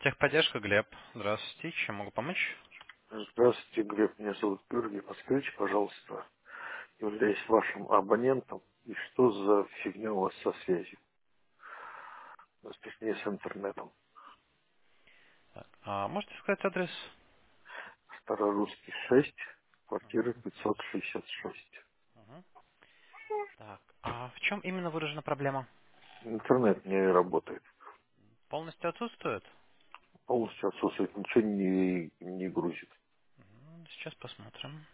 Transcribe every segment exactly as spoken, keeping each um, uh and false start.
Техподдержка, Глеб. Здравствуйте. Чем могу помочь? Здравствуйте, Глеб. Меня зовут Георгий. Подскажите, пожалуйста, являюсь вашим абонентом, и что за фигня у вас со связью? У нас точнее с интернетом. Так, а можете сказать адрес? Старорусский шесть, квартира пятьсот. пятьсот шестьдесят шесть. Мгм. Так, а в чем именно выражена проблема? Интернет не работает. Полностью отсутствует? Полностью отсутствует, ничего не, не грузит. М, Сейчас посмотрим.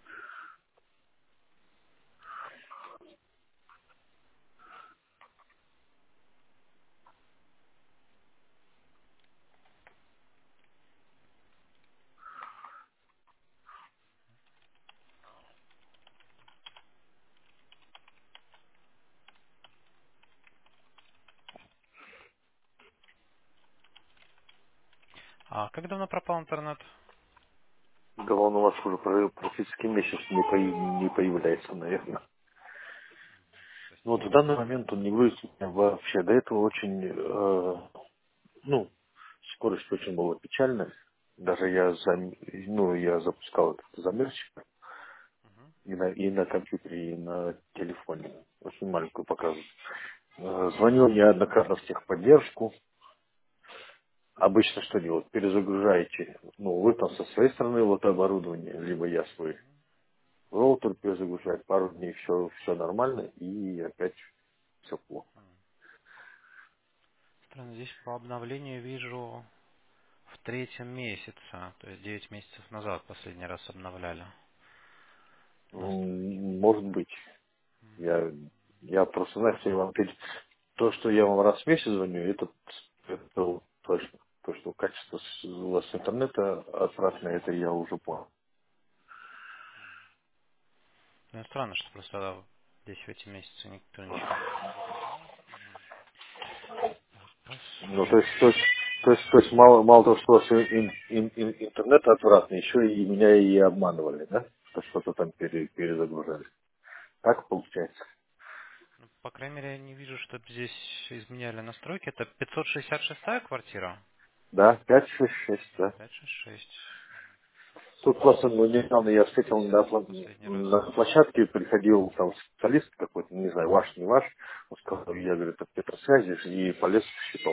А как давно пропал интернет? Да он у вас уже про- практически месяц не, появ- не появляется, наверное. То есть Ну вот в данный момент он не грузит у меня вообще. До этого очень э, Ну, скорость очень была печальная. Даже я, зам- ну, я запускал этот замерщик и на, и на компьютере, и на телефоне. Очень маленькую показываю. Э, Звонил неоднократно в техподдержку. Обычно что делают? Перезагружаете. Ну, вы там со своей стороны вот оборудование, либо я свой роутер перезагружаю. Пару дней все, все нормально, и опять все плохо. странно, здесь по обновлению вижу в третьем месяце, то есть девять месяцев назад последний раз обновляли настройки. М, Может быть. Я, я просто знаю, что я вам перед... То, что я вам раз в месяц звоню, это, это вот точно. То, что качество с- у вас интернета отвратное, это я уже понял. Ну, странно, что просто здесь в эти месяцы никто ничего не перезагружал. Мгм. Так, Ну, то есть, то есть, посмотрим. то есть, то есть мало, мало того, что у вас ин- ин- ин- интернет отвратный, еще и меня и обманывали, да? Что что-то там пере- перезагружали. Так получается? Ну, по крайней мере, я не вижу, что здесь изменяли настройки. Это пятьсот шестьдесят шестая квартира? Да, пять шесть шесть, да. пятьсот шестьдесят шесть. Тут просто ну, недавно я встретил на, Когда пла- последний раз? на площадке, приходил там специалист какой-то, не знаю, ваш, не ваш, он сказал, я, говорит, от Петросвязи, и полез в щиток.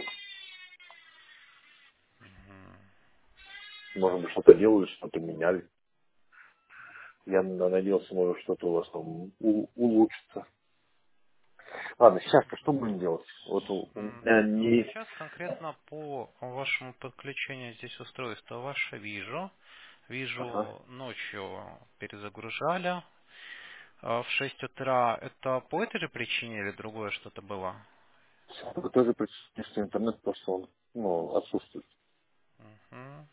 Мгм. Может быть, что-то делали, что-то меняли. Я на- надеялся, может, что-то у вас там у- улучшится. Ладно, сейчас-то что будем делать? Вот у, у М, меня Ну, не... сейчас конкретно по вашему подключению здесь устройства ваше вижу. Ага. Вижу, ночью перезагружали. А в шесть утра это по этой же причине или другое что-то было? Это тоже присутствует, что интернет просто он, ну, отсутствует. Мгм.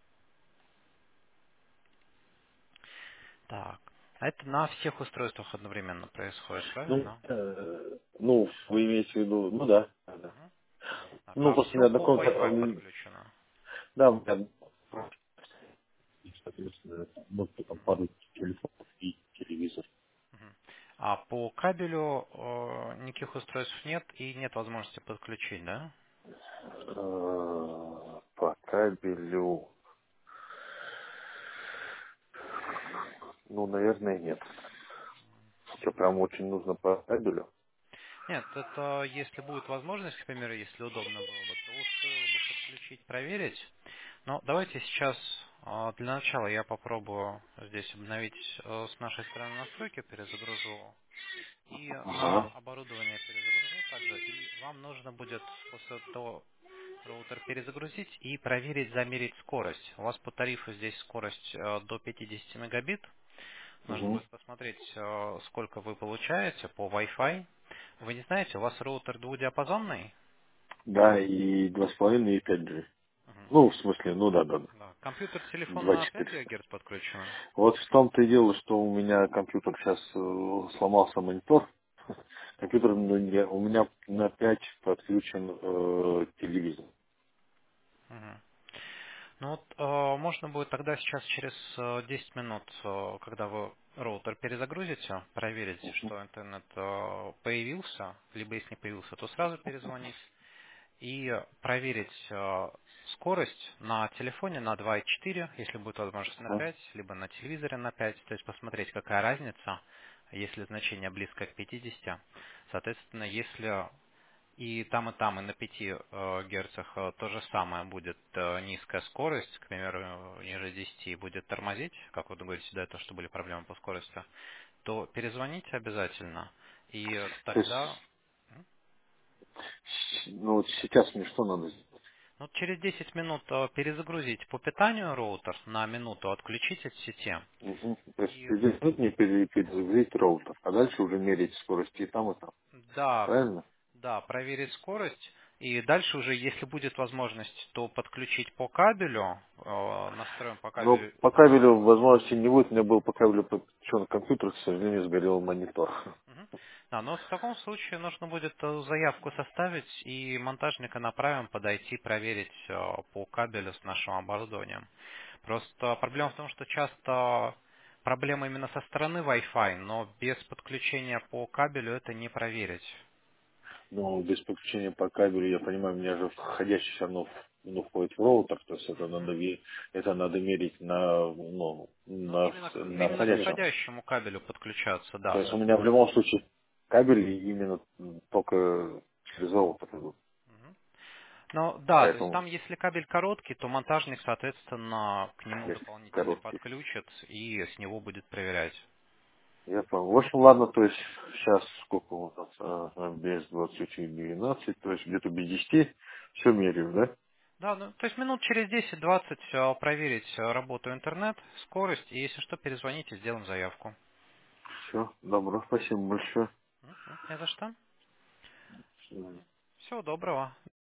Так. А это на всех устройствах одновременно происходит, Ну, правильно? э, ну, вы имеете в виду, ну да, да. Да. Мгм. Так, Ну, а просто все на по таком, Wi-Fi м, подключено? да, у меня, и, соответственно, вот там Мгм. пару телефонов и телевизор. Мгм. А по кабелю э, никаких устройств нет и нет возможности подключить, да? Э, По кабелю, ну, наверное, нет. Что, прям очень нужно по кабелю? Нет, это если будет возможность, к примеру, если удобно было бы, то стоило бы подключить, проверить. Но давайте сейчас э, для начала я попробую здесь обновить э, с нашей стороны настройки, перезагружу. И на Ага. оборудование перезагружу также. И вам нужно будет после того роутер перезагрузить и проверить, замерить скорость. У вас по тарифу здесь скорость э, до пятьдесят мегабит. Нужно Угу. будет посмотреть, э, сколько вы получаете по Wi-Fi. Вы не знаете, у вас роутер двухдиапазонный? Да, и два с половиной и пять джи. Мгм. Ну, в смысле, ну да, да, да. Да. Компьютер, телефон Два на пять четыреста. ГГц подключен? Вот в том-то и дело, что у меня компьютер сейчас сломался монитор. Компьютер ну, не- у меня на пять подключен э, телевизор. Мгм. Ну вот, э, можно будет тогда сейчас через э, десять минут, э, когда вы роутер перезагрузите, проверить, что интернет э, появился, либо если не появился, то сразу перезвонить. и проверить э, скорость на телефоне на два и четыре, если будет возможность на Ага. пять, либо на телевизоре на пять, то есть посмотреть, какая разница, если значение близко к пятидесяти. Соответственно, если и там, и там, и на пяти э, герцах э, то же самое будет э, низкая скорость, к примеру, э, ниже десяти, будет тормозить, как вы говорите до этого, что были проблемы по скорости, то перезвоните обязательно, и То есть, тогда м, с- ну вот сейчас мне что надо сделать? ну, через десять минут э, перезагрузить по питанию роутер, на минуту отключить от сети. Мгм. То есть И через минут мне пере- перезагрузить роутер, а дальше уже мерить скорости и там, и там. да, Правильно? да, проверить скорость. И дальше уже, если будет возможность, то подключить по кабелю, э, настроим по Но кабелю. по кабелю возможности не будет. У меня был по кабелю подключен компьютер, к сожалению, сгорел монитор. Мгм. Да, но в таком случае нужно будет э, заявку составить и монтажника направим подойти проверить э, по кабелю с нашим оборудованием. Просто проблема в том, что часто проблема именно со стороны Wi-Fi, но без подключения по кабелю это не проверить. Но без подключения по кабелю, я понимаю, у меня же входящий все равно в- ну, входит в роутер, то есть это Мгм. надо, ве- это надо мерить на, ну, Ну, на, именно, к- на именно к входящем. входящему кабелю подключаться, То да. есть у меня в любом случае кабель именно только через роутер идут. Мгм. Ну да, то есть Поэтому там, если кабель короткий, то монтажник, соответственно, к нему есть дополнительный короткий. подключит и с него будет проверять. Я понял. В общем, ладно, то есть сейчас сколько у нас, а, а, без двадцати двенадцать, то есть где-то без десяти все меряю, да? Да, ну, то есть минут через десять-двадцать э, проверить э, работу интернет, скорость, и если что, перезвоните, сделаем заявку. Все, добро, спасибо большое. Мгм. Не за что. До свидания. Всего доброго.